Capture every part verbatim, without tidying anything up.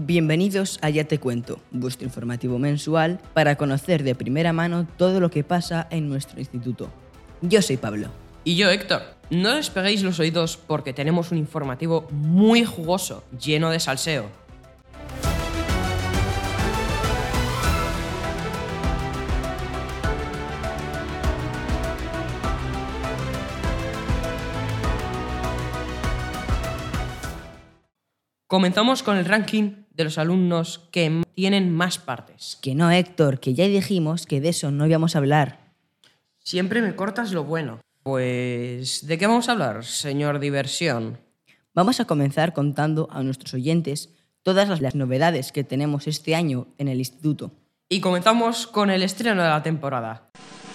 Bienvenidos a Ya Te Cuento, vuestro informativo mensual para conocer de primera mano todo lo que pasa en nuestro instituto. Yo soy Pablo. Y yo, Héctor. No despeguéis los oídos porque tenemos un informativo muy jugoso, lleno de salseo. Comenzamos con el ranking de los alumnos que tienen más partes. Que no, Héctor, que ya dijimos que de eso no íbamos a hablar. Siempre me cortas lo bueno. Pues, ¿de qué vamos a hablar, señor Diversión? Vamos a comenzar contando a nuestros oyentes todas las novedades que tenemos este año en el instituto. Y comenzamos con el estreno de la temporada.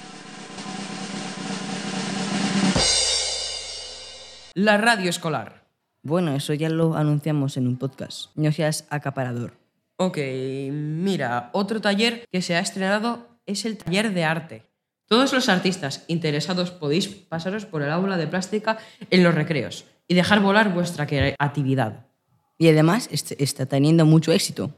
La radio escolar. Bueno, eso ya lo anunciamos en un podcast. No seas acaparador. Ok, mira, otro taller que se ha estrenado es el taller de arte. Todos los artistas interesados podéis pasaros por el aula de plástica en los recreos y dejar volar vuestra creatividad. Y además este está teniendo mucho éxito.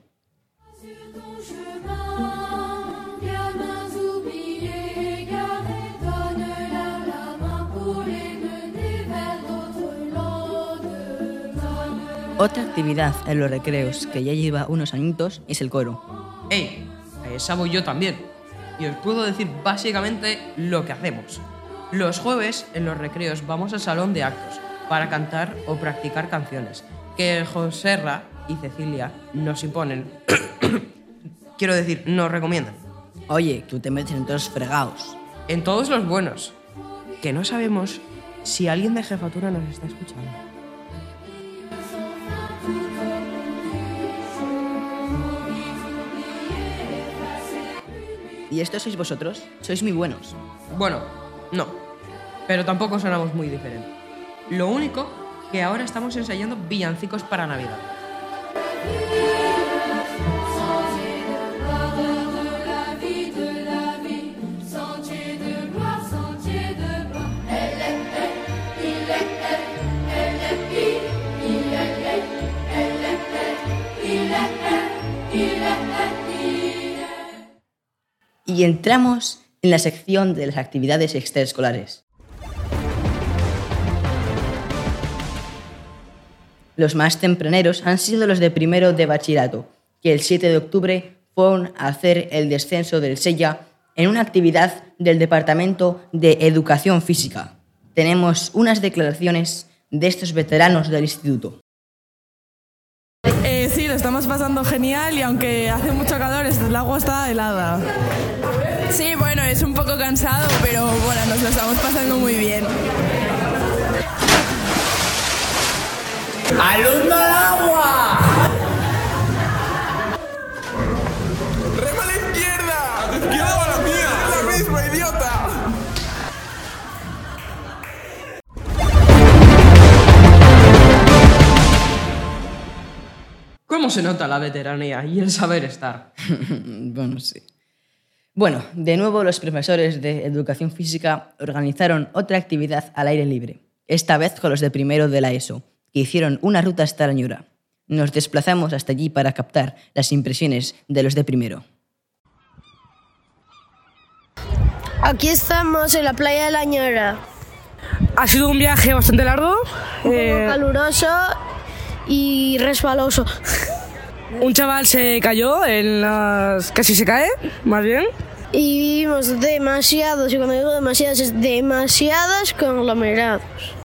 Otra actividad en los recreos que ya lleva unos añitos es el coro. ¡Ey! A esa voy yo también. Y os puedo decir básicamente lo que hacemos. Los jueves en los recreos vamos al salón de actos para cantar o practicar canciones que Joserra y Cecilia nos imponen. Quiero decir, nos recomiendan. Oye, tú te metes en todos los fregados. En todos los buenos. Que no sabemos si alguien de jefatura nos está escuchando. ¿Y estos sois vosotros? Sois muy buenos. Bueno, no. Pero tampoco sonamos muy diferentes. Lo único que ahora estamos ensayando villancicos para Navidad. Y entramos en la sección de las actividades extraescolares. Los más tempraneros han sido los de primero de bachillerato, que el siete de octubre fueron a hacer el descenso del Sella en una actividad del Departamento de Educación Física. Tenemos unas declaraciones de estos veteranos del instituto. Eh, sí, lo estamos pasando genial y aunque hace mucho calor, el agua está helada. Sí, bueno, es un poco cansado, pero bueno, nos lo estamos pasando muy bien. ¡Alumno al agua! ¡Rema a la izquierda! ¡A tu izquierda o a la mía! ¡La misma, idiota! ¿Cómo se nota la veteranía y el saber estar? Bueno, sí. Bueno, de nuevo los profesores de Educación Física organizaron otra actividad al aire libre, esta vez con los de primero de la ESO, que hicieron una ruta hasta la Ñora. Nos desplazamos hasta allí para captar las impresiones de los de primero. Aquí estamos en la playa de la Ñora. Ha sido un viaje bastante largo. Un eh, poco caluroso y resbaloso. Un chaval se cayó en las... casi se cae, más bien. Y vimos demasiados, y cuando digo demasiados, es demasiados conglomerados.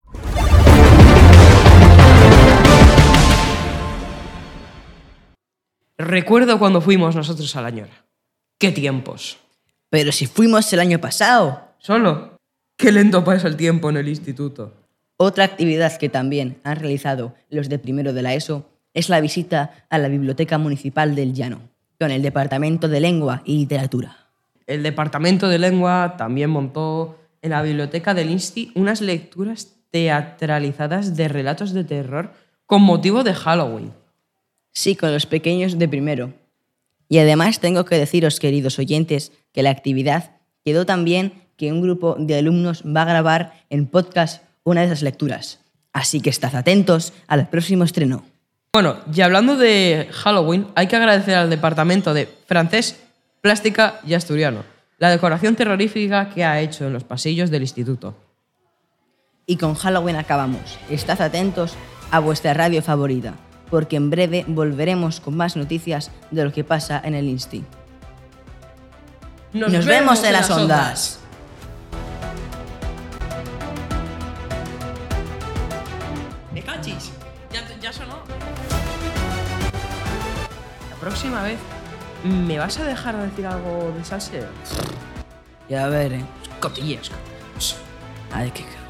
Recuerdo cuando fuimos nosotros a la Ñora. ¡Qué tiempos! Pero si fuimos el año pasado. ¿Solo? ¡Qué lento pasa el tiempo en el instituto! Otra actividad que también han realizado los de primero de la ESO es la visita a la Biblioteca Municipal del Llano, con el Departamento de Lengua y Literatura. El Departamento de Lengua también montó en la biblioteca del Insti unas lecturas teatralizadas de relatos de terror con motivo de Halloween. Sí, con los pequeños de primero. Y además tengo que deciros, queridos oyentes, que la actividad quedó tan bien que un grupo de alumnos va a grabar en podcast una de esas lecturas. Así que estad atentos al próximo estreno. Bueno, y hablando de Halloween, hay que agradecer al departamento de francés, plástica y asturiano la decoración terrorífica que ha hecho en los pasillos del instituto. Y con Halloween acabamos. Estad atentos a vuestra radio favorita, porque en breve volveremos con más noticias de lo que pasa en el Insti. Nos, Nos vemos en las ondas. ¡Me cachis! Ya, ya sonó. La próxima vez, ¿me vas a dejar decir algo de salseo? Y a ver, eh. Cotillas. Ay, qué